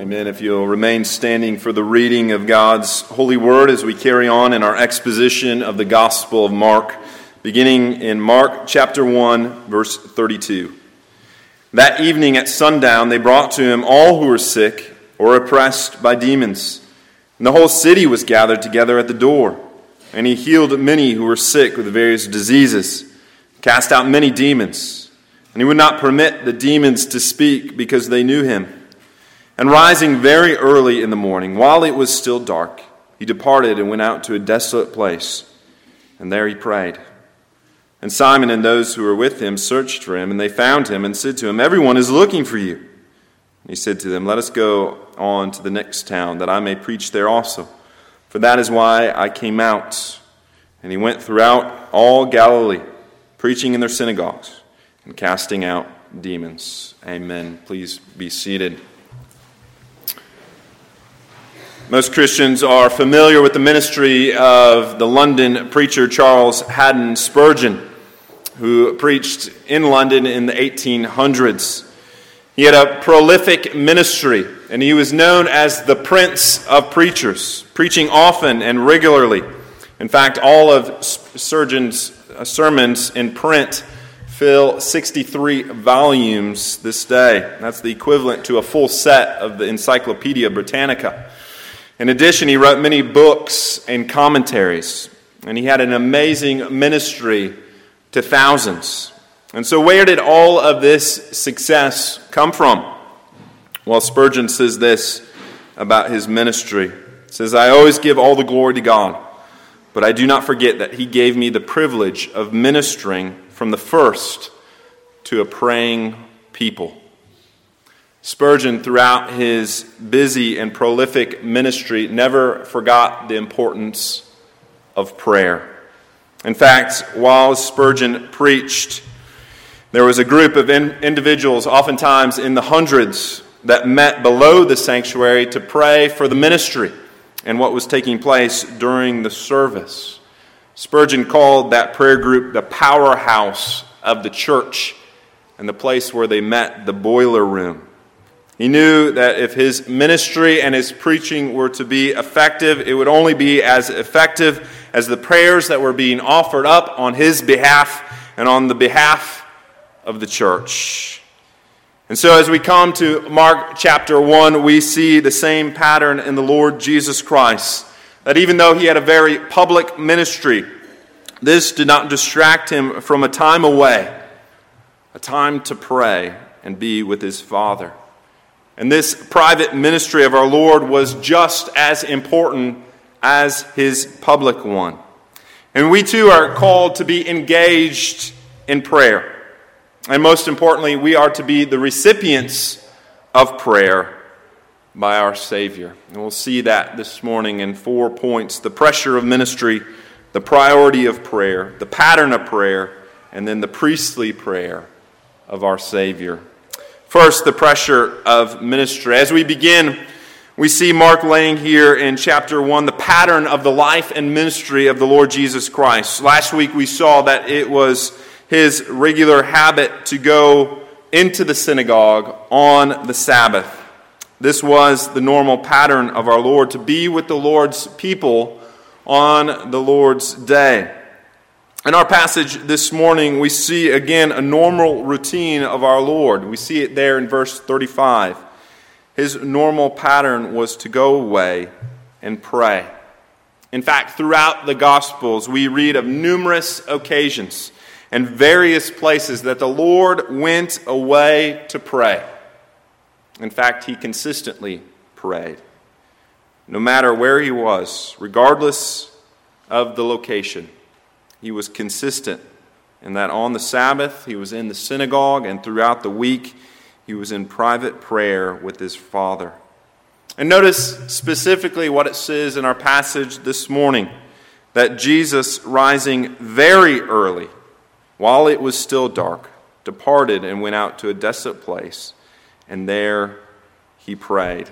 Amen. If you'll remain standing for the reading of God's holy word as we carry on in our exposition of the Gospel of Mark, beginning in Mark chapter 1, verse 32. That evening at sundown they brought to him all who were sick or oppressed by demons. And the whole city was gathered together at the door. And he healed many who were sick with various diseases, cast out many demons. And he would not permit the demons to speak because they knew him. And rising very early in the morning, while it was still dark, he departed and went out to a desolate place. And there he prayed. And Simon and those who were with him searched for him, and they found him and said to him, "Everyone is looking for you." And he said to them, "Let us go on to the next town, that I may preach there also. For that is why I came out." And he went throughout all Galilee, preaching in their synagogues and casting out demons. Amen. Please be seated. Most Christians are familiar with the ministry of the London preacher Charles Haddon Spurgeon, who preached in London in the 1800s. He had a prolific ministry, and he was known as the Prince of Preachers, preaching often and regularly. In fact, all of Spurgeon's sermons in print fill 63 volumes this day. That's the equivalent to a full set of the Encyclopedia Britannica. In addition, he wrote many books and commentaries, and he had an amazing ministry to thousands. And so where did all of this success come from? Well, Spurgeon says this about his ministry. He says, "I always give all the glory to God, but I do not forget that he gave me the privilege of ministering from the first to a praying people." Spurgeon, throughout his busy and prolific ministry, never forgot the importance of prayer. In fact, while Spurgeon preached, there was a group of individuals, oftentimes in the hundreds, that met below the sanctuary to pray for the ministry and what was taking place during the service. Spurgeon called that prayer group the powerhouse of the church, and the place where they met the boiler room. He knew that if his ministry and his preaching were to be effective, it would only be as effective as the prayers that were being offered up on his behalf and on the behalf of the church. And so as we come to Mark chapter 1, we see the same pattern in the Lord Jesus Christ, that even though he had a very public ministry, this did not distract him from a time away, a time to pray and be with his Father. And this private ministry of our Lord was just as important as his public one. And we too are called to be engaged in prayer. And most importantly, we are to be the recipients of prayer by our Savior. And we'll see that this morning in 4 points: the pressure of ministry, the priority of prayer, the pattern of prayer, and then the priestly prayer of our Savior. First, the pressure of ministry. As we begin, we see Mark laying here in chapter 1 the pattern of the life and ministry of the Lord Jesus Christ. Last week we saw that it was his regular habit to go into the synagogue on the Sabbath. This was the normal pattern of our Lord, to be with the Lord's people on the Lord's day. In our passage this morning, we see again a normal routine of our Lord. We see it there in verse 35. His normal pattern was to go away and pray. In fact, throughout the Gospels, we read of numerous occasions and various places that the Lord went away to pray. In fact, he consistently prayed. No matter where he was, regardless of the location, he was consistent in that on the Sabbath, he was in the synagogue, and throughout the week, he was in private prayer with his Father. And notice specifically what it says in our passage this morning, that Jesus, rising very early, while it was still dark, departed and went out to a desolate place, and there he prayed.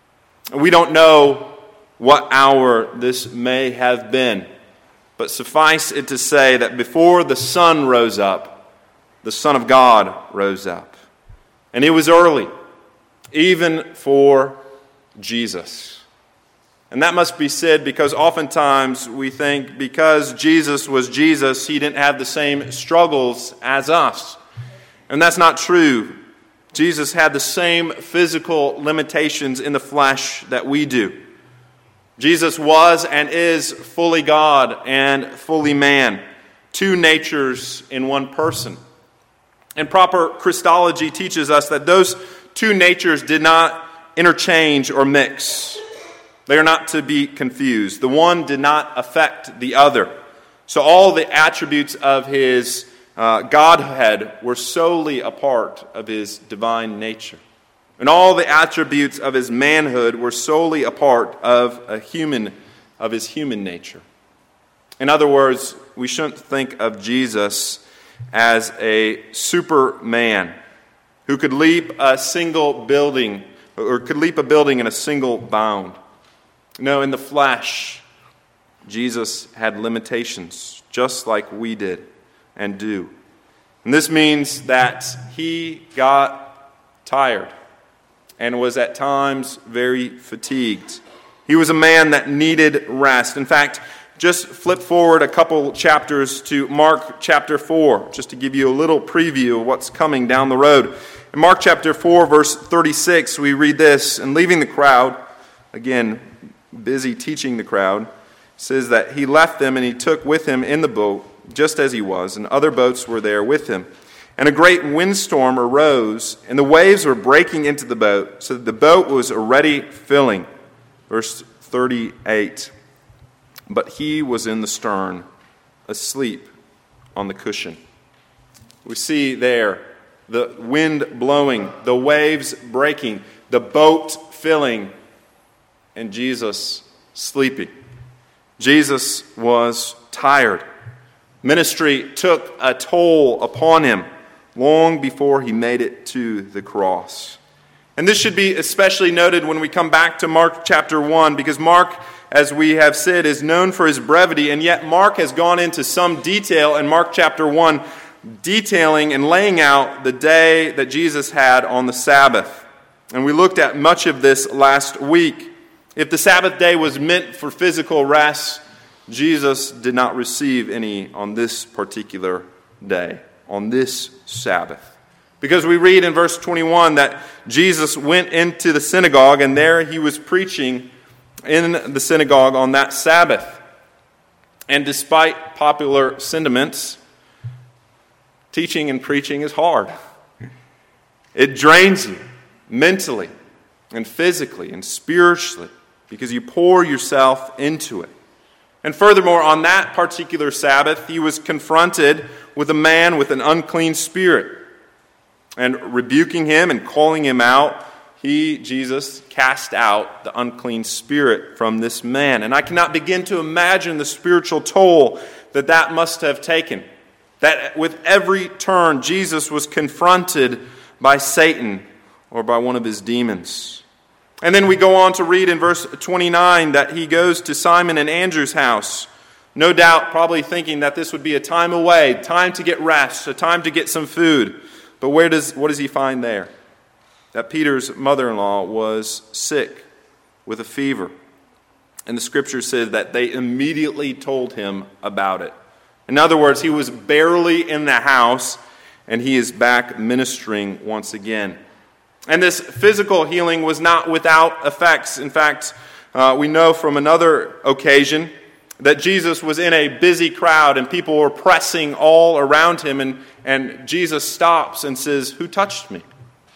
We don't know what hour this may have been, but suffice it to say that before the sun rose up, the Son of God rose up. And it was early, even for Jesus. And that must be said because oftentimes we think because Jesus was Jesus, he didn't have the same struggles as us. And that's not true. Jesus had the same physical limitations in the flesh that we do. Jesus was and is fully God and fully man, two natures in one person. And proper Christology teaches us that those two natures did not interchange or mix. They are not to be confused. The one did not affect the other. So all the attributes of his Godhead were solely a part of his divine nature. And all the attributes of his manhood were solely a part of his human nature. In other words, we shouldn't think of Jesus as a superman who could leap a single building or could leap a building in a single bound. No, in the flesh, Jesus had limitations just like we did and do. And this means that he got tired and was at times very fatigued. He was a man that needed rest. In fact, just flip forward a couple chapters to Mark chapter 4, just to give you a little preview of what's coming down the road. In Mark chapter 4, verse 36, we read this, and leaving the crowd, again, busy teaching the crowd, says that he left them and he took with him in the boat, just as he was, and other boats were there with him. And a great windstorm arose, and the waves were breaking into the boat, so that the boat was already filling. Verse 38. But he was in the stern, asleep on the cushion. We see there the wind blowing, the waves breaking, the boat filling, and Jesus sleeping. Jesus was tired. Ministry took a toll upon him long before he made it to the cross. And this should be especially noted when we come back to Mark chapter 1, because Mark, as we have said, is known for his brevity, and yet Mark has gone into some detail in Mark chapter 1, detailing and laying out the day that Jesus had on the Sabbath. And we looked at much of this last week. If the Sabbath day was meant for physical rest, Jesus did not receive any on this particular day, on this Sabbath. Because we read in verse 21 that Jesus went into the synagogue, and there he was preaching in the synagogue on that Sabbath. And despite popular sentiments, teaching and preaching is hard. It drains you mentally and physically and spiritually because you pour yourself into it. And furthermore, on that particular Sabbath, he was confronted with a man with an unclean spirit. And rebuking him and calling him out, Jesus, cast out the unclean spirit from this man. And I cannot begin to imagine the spiritual toll that must have taken. That with every turn, Jesus was confronted by Satan or by one of his demons. And then we go on to read in verse 29 that he goes to Simon and Andrew's house, no doubt probably thinking that this would be a time away, time to get rest, a time to get some food. But what does he find there? That Peter's mother-in-law was sick with a fever. And the scripture says that they immediately told him about it. In other words, he was barely in the house, and he is back ministering once again. And this physical healing was not without effects. In fact, we know from another occasion that Jesus was in a busy crowd and people were pressing all around him, and Jesus stops and says, "Who touched me?"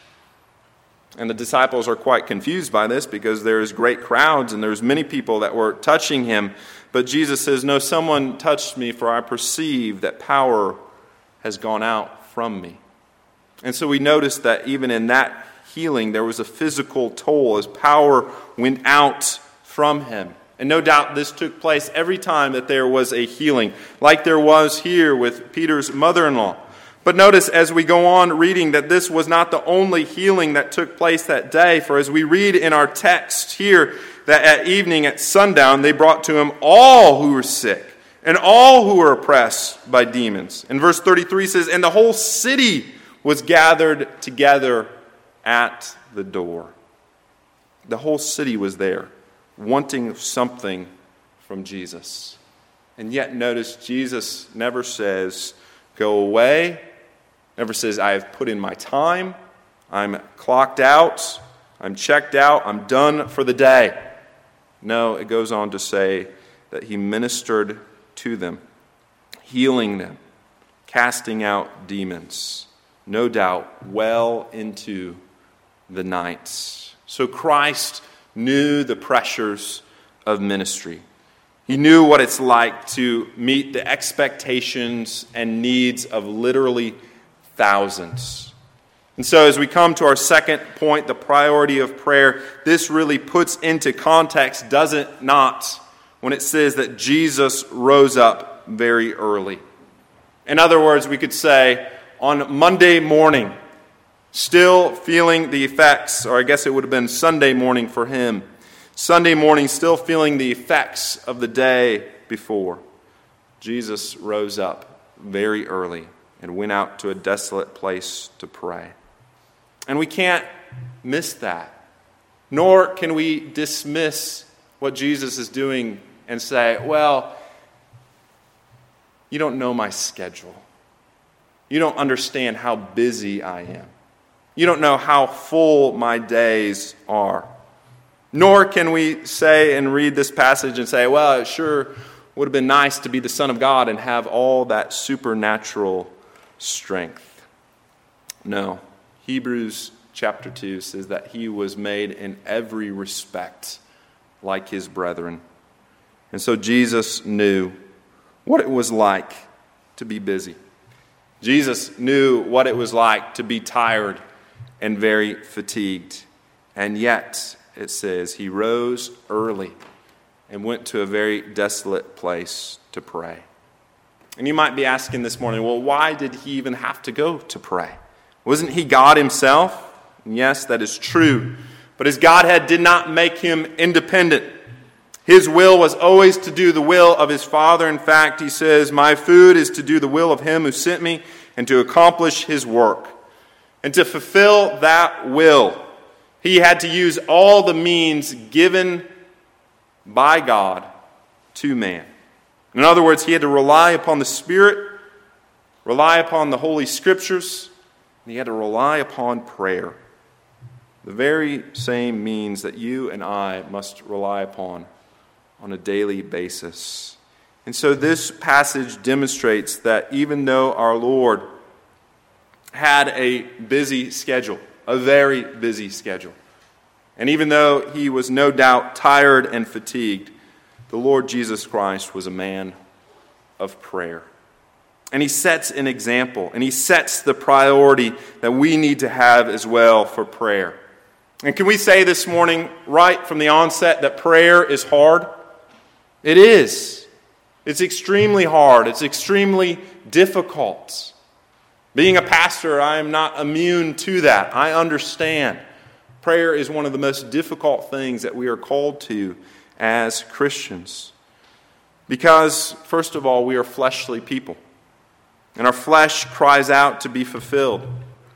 And the disciples are quite confused by this because there's great crowds and there's many people that were touching him. But Jesus says, "No, someone touched me, for I perceive that power has gone out from me." And so we notice that even in that healing, there was a physical toll as power went out from him. And no doubt this took place every time that there was a healing, like there was here with Peter's mother-in-law. But notice as we go on reading that this was not the only healing that took place that day. For as we read in our text here, that at evening at sundown they brought to him all who were sick and all who were oppressed by demons. And verse 33 says, "And the whole city was gathered together at the door." The whole city was there, wanting something from Jesus. And yet notice Jesus never says, go away. Never says, I have put in my time. I'm clocked out. I'm checked out. I'm done for the day. No, it goes on to say that he ministered to them, healing them, casting out demons, no doubt well into the night. So Christ knew the pressures of ministry. He knew what it's like to meet the expectations and needs of literally thousands. And so as we come to our second point, the priority of prayer, this really puts into context, does it not, when it says that Jesus rose up very early. In other words, we could say, on Monday morning, still feeling the effects, or I guess it would have been Sunday morning for him, Sunday morning, still feeling the effects of the day before, Jesus rose up very early and went out to a desolate place to pray. And we can't miss that, nor can we dismiss what Jesus is doing and say, well, you don't know my schedule. You don't understand how busy I am. You don't know how full my days are. Nor can we say and read this passage and say, well, it sure would have been nice to be the Son of God and have all that supernatural strength. No. Hebrews chapter 2 says that he was made in every respect like his brethren. And so Jesus knew what it was like to be busy. Jesus knew what it was like to be tired and very fatigued. And yet, it says, he rose early and went to a very desolate place to pray. And you might be asking this morning, well, why did he even have to go to pray? Wasn't he God himself? And yes, that is true. But his Godhead did not make him independent. His will was always to do the will of his Father. In fact, he says, my food is to do the will of him who sent me and to accomplish his work. And to fulfill that will, he had to use all the means given by God to man. In other words, he had to rely upon the Spirit, rely upon the Holy Scriptures, and he had to rely upon prayer. The very same means that you and I must rely upon on a daily basis. And so this passage demonstrates that even though our Lord had a busy schedule, a very busy schedule, and even though he was no doubt tired and fatigued, the Lord Jesus Christ was a man of prayer. And he sets an example, and he sets the priority that we need to have as well for prayer. And can we say this morning, right from the onset, that prayer is hard? It is. It's extremely hard. It's extremely difficult. Being a pastor, I am not immune to that. I understand. Prayer is one of the most difficult things that we are called to as Christians. Because, first of all, we are fleshly people. And our flesh cries out to be fulfilled.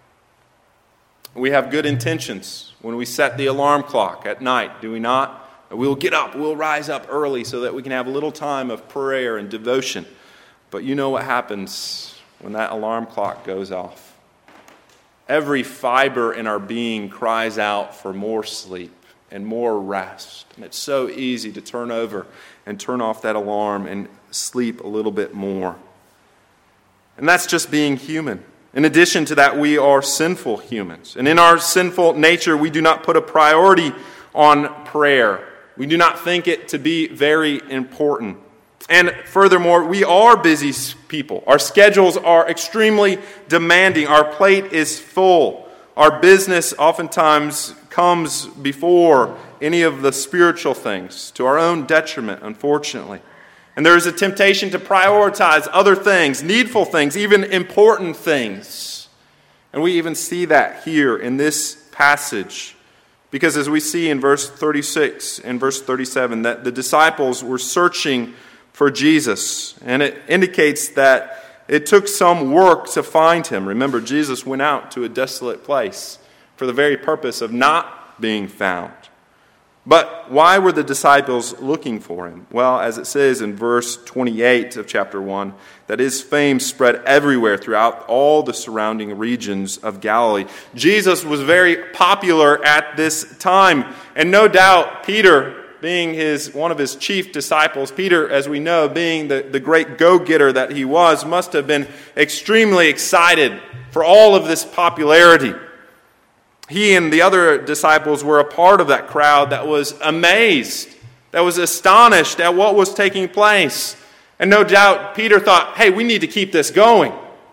We have good intentions when we set the alarm clock at night, do we not? We'll get up, we'll rise up early so that we can have a little time of prayer and devotion. But you know what happens when that alarm clock goes off? Every fiber in our being cries out for more sleep and more rest. And it's so easy to turn over and turn off that alarm and sleep a little bit more. And that's just being human. In addition to that, we are sinful humans. And in our sinful nature, we do not put a priority on prayer. We do not think it to be very important. And furthermore, we are busy people. Our schedules are extremely demanding. Our plate is full. Our business oftentimes comes before any of the spiritual things, to our own detriment, unfortunately. And there is a temptation to prioritize other things, needful things, even important things. And we even see that here in this passage. Because as we see in verse 36 and verse 37, that the disciples were searching for Jesus. And it indicates that it took some work to find him. Remember, Jesus went out to a desolate place for the very purpose of not being found. But why were the disciples looking for him? Well, as it says in verse 28 of chapter 1, that his fame spread everywhere throughout all the surrounding regions of Galilee. Jesus was very popular at this time, and no doubt Peter, being one of his chief disciples, Peter, as we know, being the great go-getter that he was, must have been extremely excited for all of this popularity. He and the other disciples were a part of that crowd that was amazed, that was astonished at what was taking place. And no doubt Peter thought, hey, we need to keep this going.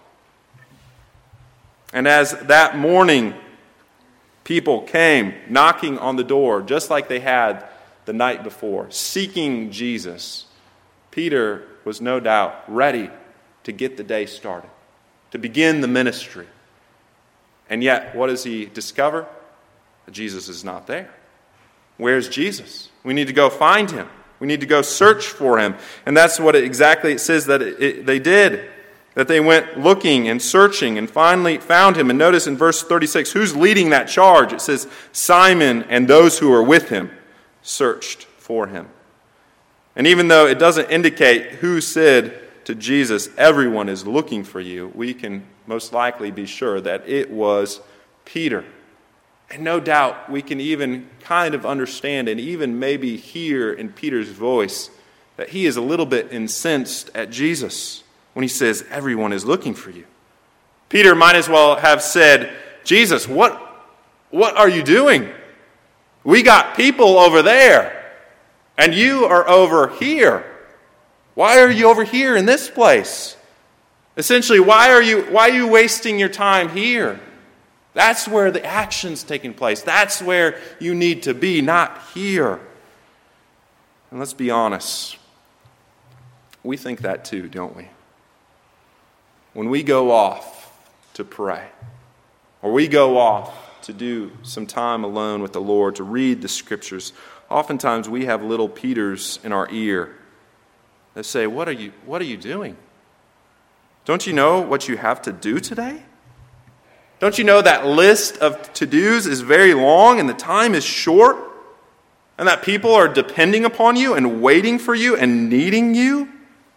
And as that morning, people came knocking on the door, just like they had the night before, seeking Jesus, Peter was no doubt ready to get the day started, to begin the ministry. And yet, what does he discover? Jesus is not there. Where's Jesus? We need to go find him. We need to go search for him. And that's what exactly it says that they did. That they went looking and searching and finally found him. And notice in verse 36, who's leading that charge? It says, Simon and those who are with him searched for him. And even though it doesn't indicate who said to Jesus, everyone is looking for you, we can most likely be sure that it was Peter. And no doubt we can even kind of understand and even maybe hear in Peter's voice that he is a little bit incensed at Jesus when he says, everyone is looking for you. Peter might as well have said, Jesus, what are you doing? We got people over there, and you are over here. Why are you over here in this place? Essentially, why are you wasting your time here? That's where the action's taking place. That's where you need to be, not here. And let's be honest. We think that too, don't we? When we go off to pray, or we go off to do some time alone with the Lord, to read the Scriptures, oftentimes we have little Peters in our ear that say, what are you doing? Don't you know what you have to do today? Don't you know that list of to-dos is very long and the time is short? And that people are depending upon you and waiting for you and needing you?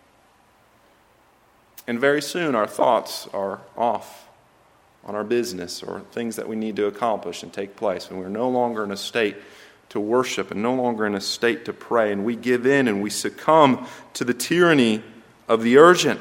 And very soon our thoughts are off on our business or things that we need to accomplish and take place. And we're no longer in a state to worship and no longer in a state to pray. And we give in and we succumb to the tyranny of the urgent.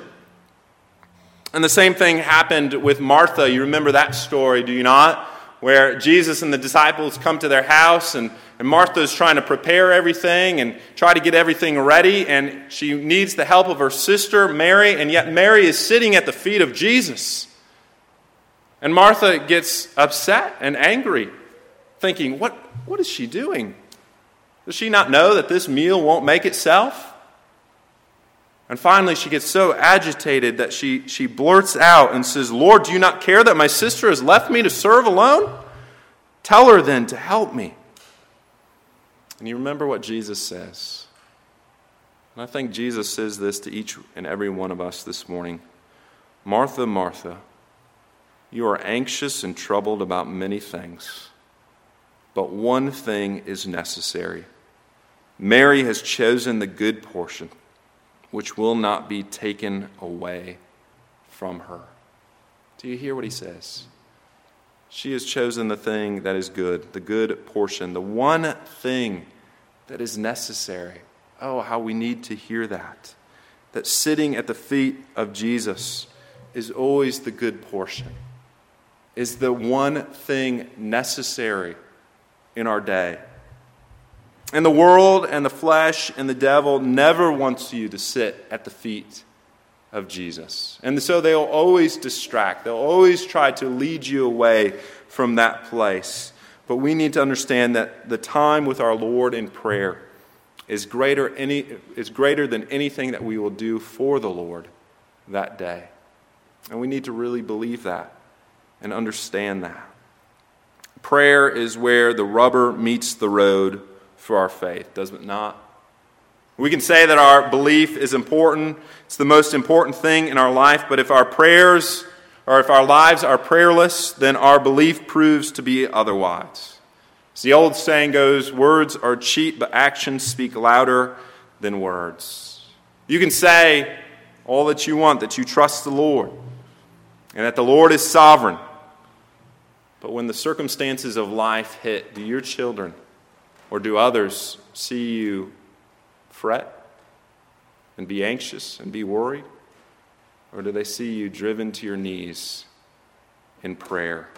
And the same thing happened with Martha. You remember that story, do you not? Where Jesus and the disciples come to their house and Martha's trying to prepare everything and try to get everything ready. And she needs the help of her sister, Mary. And yet Mary is sitting at the feet of Jesus. And Martha gets upset and angry, thinking, what is she doing? Does she not know that this meal won't make itself? And finally, she gets so agitated that she blurts out and says, Lord, do you not care that my sister has left me to serve alone? Tell her then to help me. And you remember what Jesus says. And I think Jesus says this to each and every one of us this morning. Martha, Martha, you are anxious and troubled about many things, but one thing is necessary. Mary has chosen the good portion, which will not be taken away from her. Do you hear what he says? She has chosen the thing that is good, the good portion, the one thing that is necessary. Oh, how we need to hear that. That sitting at the feet of Jesus is always the good portion, is the one thing necessary in our day. And the world and the flesh and the devil never wants you to sit at the feet of Jesus. And so they'll always distract. They'll always try to lead you away from that place. But we need to understand that the time with our Lord in prayer is greater than anything that we will do for the Lord that day. And we need to really believe that and understand that. Prayer is where the rubber meets the road for our faith, does it not? We can say that our belief is important. It's the most important thing in our life. But if our prayers or if our lives are prayerless, then our belief proves to be otherwise. As the old saying goes, words are cheap, but actions speak louder than words. You can say all that you want, that you trust the Lord, and that the Lord is sovereign. But when the circumstances of life hit, do your children or do others see you fret and be anxious and be worried? Or do they see you driven to your knees in prayer?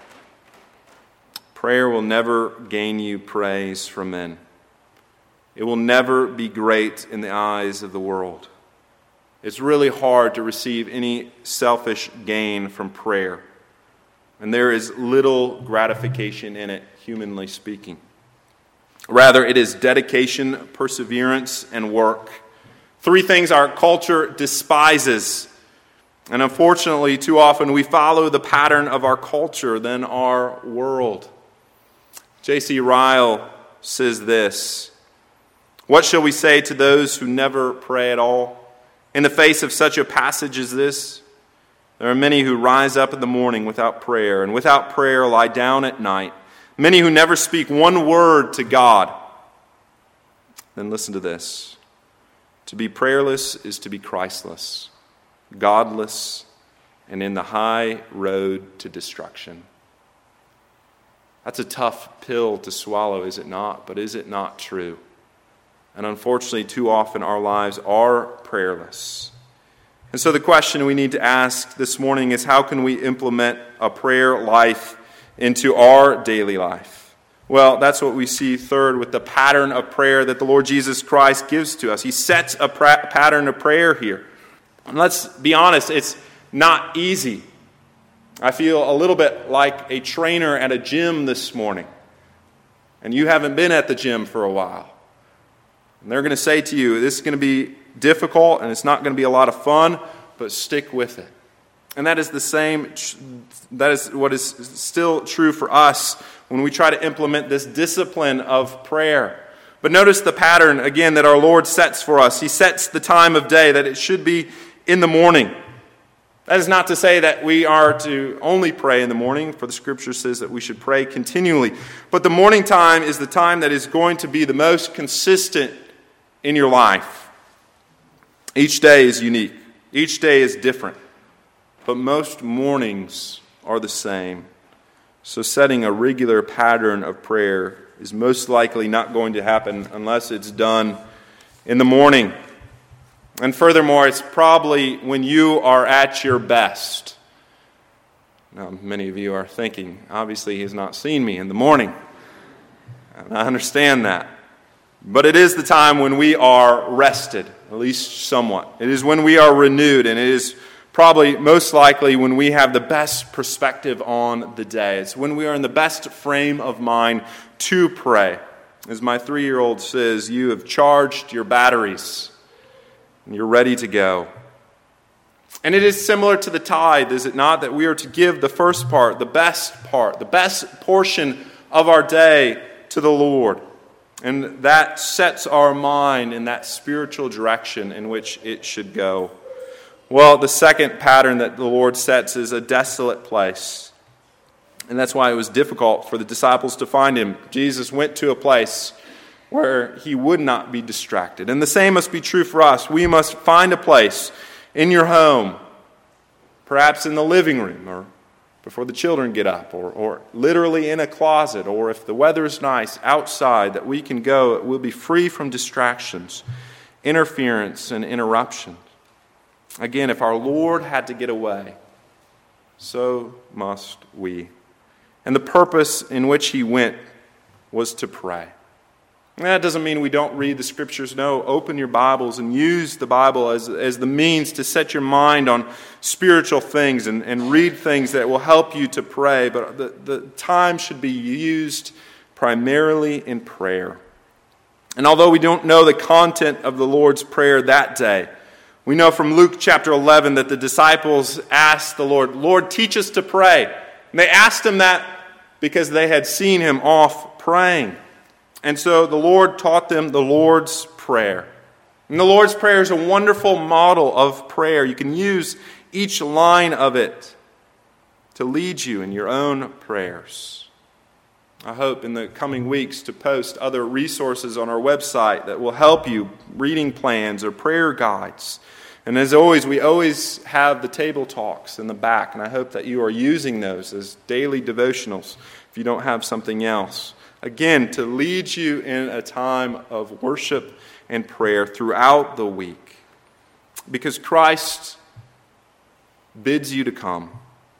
Prayer will never gain you praise from men. It will never be great in the eyes of the world. It's really hard to receive any selfish gain from prayer. And there is little gratification in it, humanly speaking. Rather, it is dedication, perseverance, and work. 3 things our culture despises. And unfortunately, too often we follow the pattern of our culture than our world. J.C. Ryle says this: "What shall we say to those who never pray at all? In the face of such a passage as this, there are many who rise up in the morning without prayer, and without prayer lie down at night. Many who never speak one word to God." Then listen to this: "To be prayerless is to be Christless, godless, and in the high road to destruction." That's a tough pill to swallow, is it not? But is it not true? And unfortunately, too often our lives are prayerless. And so the question we need to ask this morning is, how can we implement a prayer life into our daily life? Well, that's what we see third with the pattern of prayer that the Lord Jesus Christ gives to us. He sets a pattern of prayer here. And let's be honest, it's not easy. I feel a little bit like a trainer at a gym this morning, and you haven't been at the gym for a while. And they're going to say to you, this is going to be difficult, and it's not going to be a lot of fun, but stick with it. And that is the same, that is what is still true for us when we try to implement this discipline of prayer. But notice the pattern, again, that our Lord sets for us. He sets the time of day, that it should be in the morning. That is not to say that we are to only pray in the morning, for the Scripture says that we should pray continually. But the morning time is the time that is going to be the most consistent in your life. Each day is unique. Each day is different. But most mornings are the same. So setting a regular pattern of prayer is most likely not going to happen unless it's done in the morning. And furthermore, it's probably when you are at your best. Now, many of you are thinking, obviously he has not seen me in the morning. And I understand that. But it is the time when we are rested, at least somewhat. It is when we are renewed, and it is probably most likely when we have the best perspective on the day. It's when we are in the best frame of mind to pray. As my 3-year-old says, you have charged your batteries. And you're ready to go. And it is similar to the tithe, is it not? That we are to give the first part, the best portion of our day to the Lord. And that sets our mind in that spiritual direction in which it should go. Well, the second pattern that the Lord sets is a desolate place. And that's why it was difficult for the disciples to find him. Jesus went to a place where he would not be distracted. And the same must be true for us. We must find a place in your home, perhaps in the living room, or before the children get up, or literally in a closet, or if the weather is nice, outside, that we can go. We'll be free from distractions, interference, and interruptions. Again, if our Lord had to get away, so must we. And the purpose in which he went was to pray. That doesn't mean we don't read the Scriptures. No, open your Bibles and use the Bible as the means to set your mind on spiritual things and read things that will help you to pray. But the time should be used primarily in prayer. And although we don't know the content of the Lord's Prayer that day, we know from Luke chapter 11 that the disciples asked the Lord, "Lord, teach us to pray." And they asked him that because they had seen him off praying. And so the Lord taught them the Lord's Prayer. And the Lord's Prayer is a wonderful model of prayer. You can use each line of it to lead you in your own prayers. I hope in the coming weeks to post other resources on our website that will help you, reading plans or prayer guides. And as always, we always have the table talks in the back, and I hope that you are using those as daily devotionals if you don't have something else. Again, to lead you in a time of worship and prayer throughout the week. Because Christ bids you to come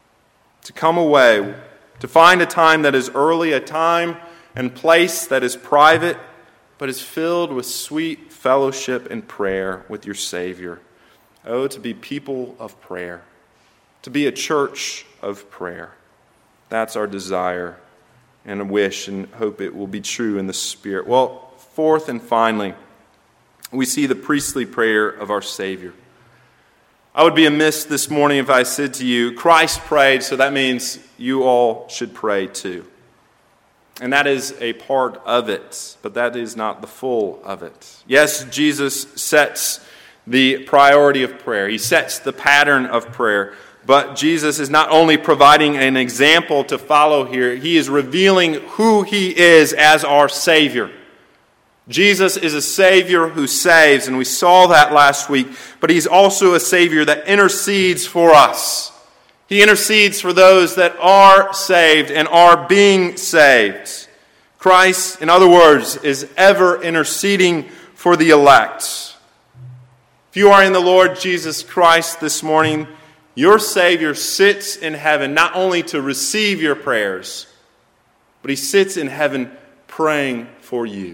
away, to find a time that is early, a time and place that is private, but is filled with sweet fellowship and prayer with your Savior. Oh, to be people of prayer, to be a church of prayer. That's our desire and a wish, and hope it will be true in the Spirit. Well, fourth and finally, we see the priestly prayer of our Savior. I would be amiss this morning if I said to you, Christ prayed, so that means you all should pray too. And that is a part of it, but that is not the full of it. Yes, Jesus sets the priority of prayer. He sets the pattern of prayer. But Jesus is not only providing an example to follow here, he is revealing who he is as our Savior. Jesus is a Savior who saves, and we saw that last week, but he's also a Savior that intercedes for us. He intercedes for those that are saved and are being saved. Christ, in other words, is ever interceding for the elect. If you are in the Lord Jesus Christ this morning, your Savior sits in heaven not only to receive your prayers, but he sits in heaven praying for you.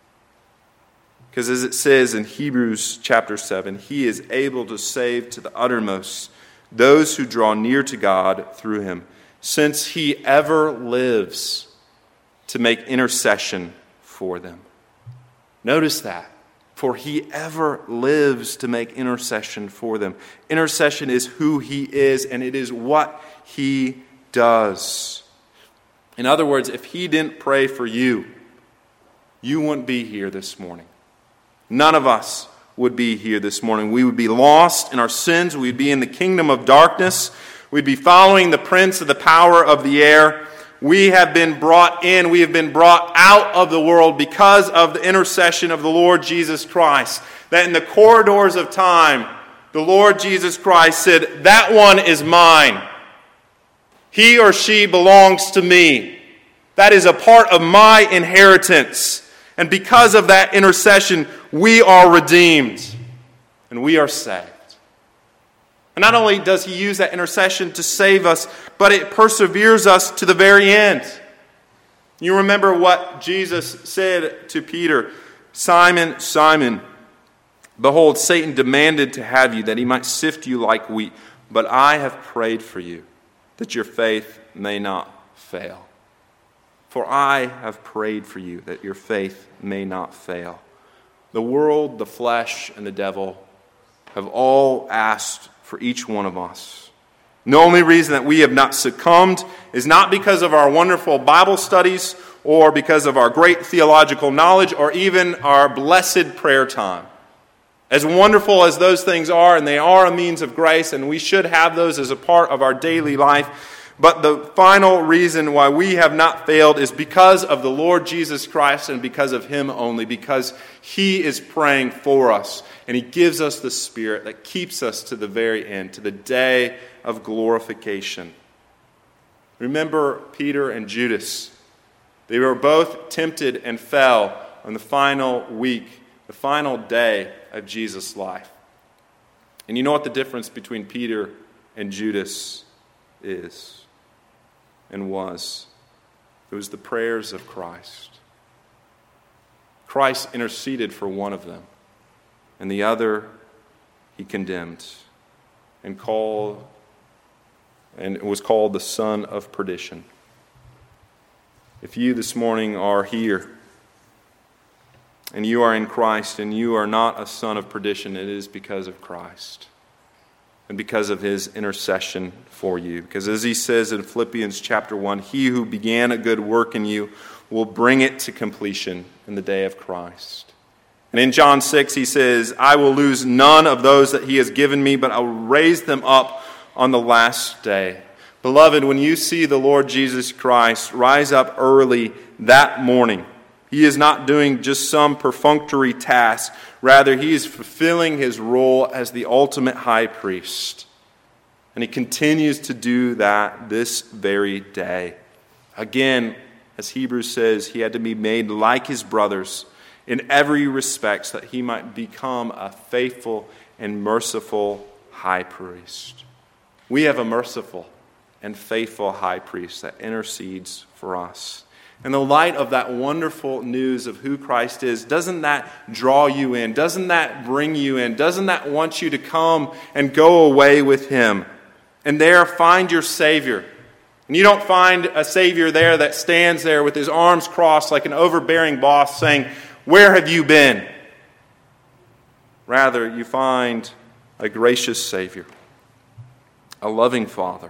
Because as it says in Hebrews chapter 7, he is able to save to the uttermost those who draw near to God through him, since he ever lives to make intercession for them. Notice that. For he ever lives to make intercession for them. Intercession is who he is, and it is what he does. In other words, if he didn't pray for you, you wouldn't be here this morning. None of us would be here this morning. We would be lost in our sins. We'd be in the kingdom of darkness. We'd be following the prince of the power of the air. We have been brought in. We have been brought out of the world because of the intercession of the Lord Jesus Christ. That in the corridors of time, the Lord Jesus Christ said, that one is mine. He or she belongs to me. That is a part of my inheritance. And because of that intercession, we are redeemed and we are saved. And not only does he use that intercession to save us, but it perseveres us to the very end. You remember what Jesus said to Peter, Simon, Simon, behold, Satan demanded to have you that he might sift you like wheat, but I have prayed for you that your faith may not fail. For I have prayed for you that your faith may not fail. The world, the flesh, and the devil have all asked for each one of us. The only reason that we have not succumbed is not because of our wonderful Bible studies or because of our great theological knowledge or even our blessed prayer time. As wonderful as those things are, and they are a means of grace, and we should have those as a part of our daily life, but the final reason why we have not failed is because of the Lord Jesus Christ and because of him only, because he is praying for us and he gives us the Spirit that keeps us to the very end, to the day of glorification. Remember Peter and Judas. They were both tempted and fell on the final week, the final day of Jesus' life. And you know what the difference between Peter and Judas is and was? It was the prayers of Christ. Christ interceded for one of them, and the other he condemned and was called the son of perdition. If you this morning are here and you are in Christ and you are not a son of perdition, it is because of Christ and because of his intercession for you. Because as he says in Philippians chapter 1, he who began a good work in you will bring it to completion in the day of Christ. And in John 6 he says, I will lose none of those that he has given me, but I will raise them up on the last day. Beloved, when you see the Lord Jesus Christ rise up early that morning, he is not doing just some perfunctory task. Rather, he is fulfilling his role as the ultimate high priest. And he continues to do that this very day. Again, as Hebrews says, he had to be made like his brothers in every respect so that he might become a faithful and merciful high priest. We have a merciful and faithful high priest that intercedes for us. In the light of that wonderful news of who Christ is, doesn't that draw you in? Doesn't that bring you in? Doesn't that want you to come and go away with him? And there find your Savior. And you don't find a Savior there that stands there with his arms crossed like an overbearing boss saying, "Where have you been?" Rather, you find a gracious Savior, a loving Father,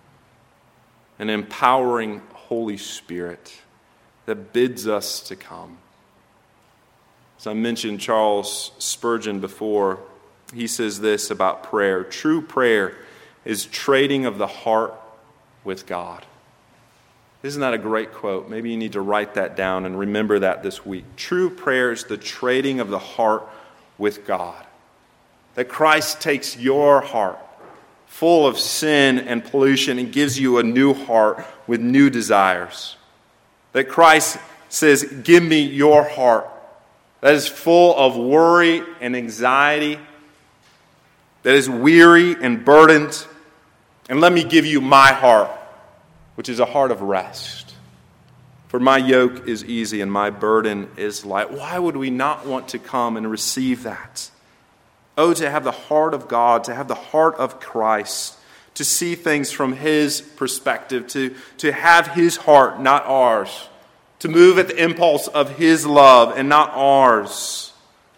an empowering Holy Spirit that bids us to come. As I mentioned Charles Spurgeon before, he says this about prayer: true prayer is trading of the heart with God. Isn't that a great quote? Maybe you need to write that down and remember that this week. True prayer is the trading of the heart with God. That Christ takes your heart, full of sin and pollution, and gives you a new heart with new desires. That Christ says, "Give me your heart that is full of worry and anxiety, that is weary and burdened, and let me give you my heart, which is a heart of rest. For my yoke is easy and my burden is light." Why would we not want to come and receive that? Oh, to have the heart of God, to have the heart of Christ, to see things from his perspective, to have his heart, not ours, to move at the impulse of his love and not ours.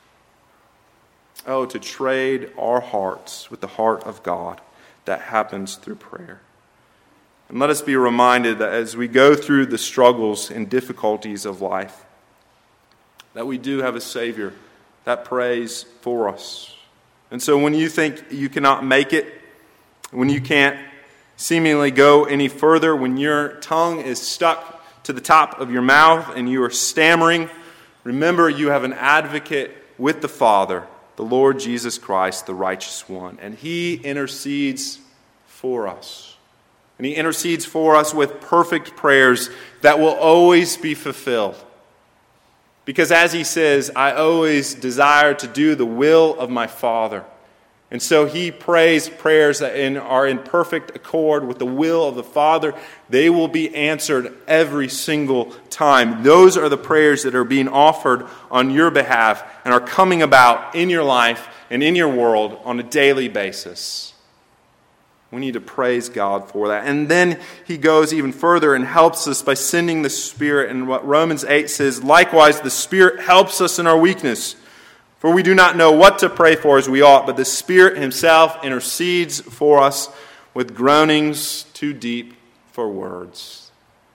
Oh, to trade our hearts with the heart of God. That happens through prayer. And let us be reminded that as we go through the struggles and difficulties of life, that we do have a Savior that prays for us. And so when you think you cannot make it, when you can't seemingly go any further, when your tongue is stuck to the top of your mouth and you are stammering, remember you have an advocate with the Father, the Lord Jesus Christ, the righteous one. And he intercedes for us. And he intercedes for us with perfect prayers that will always be fulfilled. Because as he says, "I always desire to do the will of my Father." And so he prays prayers that are in perfect accord with the will of the Father. They will be answered every single time. Those are the prayers that are being offered on your behalf and are coming about in your life and in your world on a daily basis. We need to praise God for that. And then he goes even further and helps us by sending the Spirit. And what Romans 8 says, "Likewise, the Spirit helps us in our weakness. For we do not know what to pray for as we ought, but the Spirit himself intercedes for us with groanings too deep for words."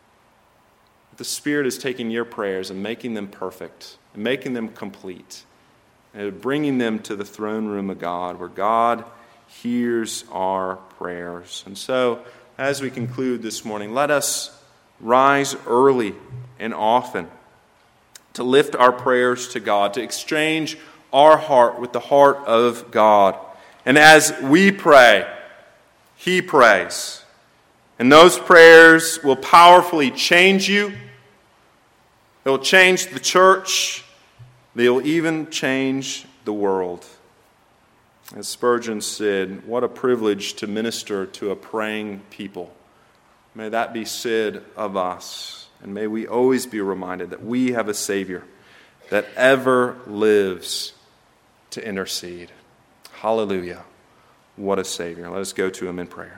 The Spirit is taking your prayers and making them perfect, and making them complete, and bringing them to the throne room of God, where God hears our prayers. And so, as we conclude this morning, let us rise early and often to lift our prayers to God, to exchange our heart with the heart of God. And as we pray, he prays. And those prayers will powerfully change you. They will change the church. They will even change the world. As Spurgeon said, what a privilege to minister to a praying people. May that be said of us. And may we always be reminded that we have a Savior that ever lives to intercede. Hallelujah. What a Savior. Let us go to him in prayer.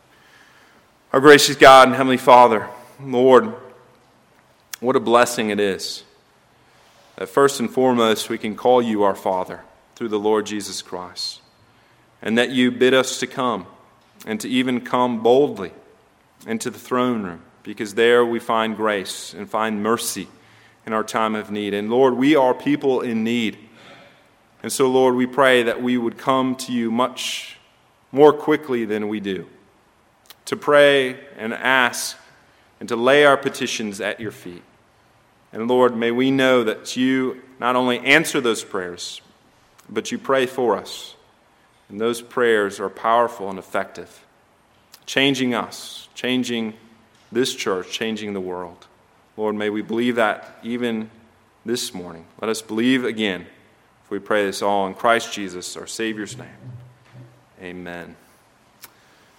Our gracious God and Heavenly Father, Lord, what a blessing it is that first and foremost we can call you our Father through the Lord Jesus Christ. And that you bid us to come, and to even come boldly into the throne room, because there we find grace and find mercy in our time of need. And Lord, we are people in need. And so, Lord, we pray that we would come to you much more quickly than we do. to pray and ask and to lay our petitions at your feet. And Lord, may we know that you not only answer those prayers, but you pray for us. And those prayers are powerful and effective, changing us, changing this church, changing the world. Lord, may we believe that even this morning. Let us believe again, if we pray this all in Christ Jesus, our Savior's name. Amen.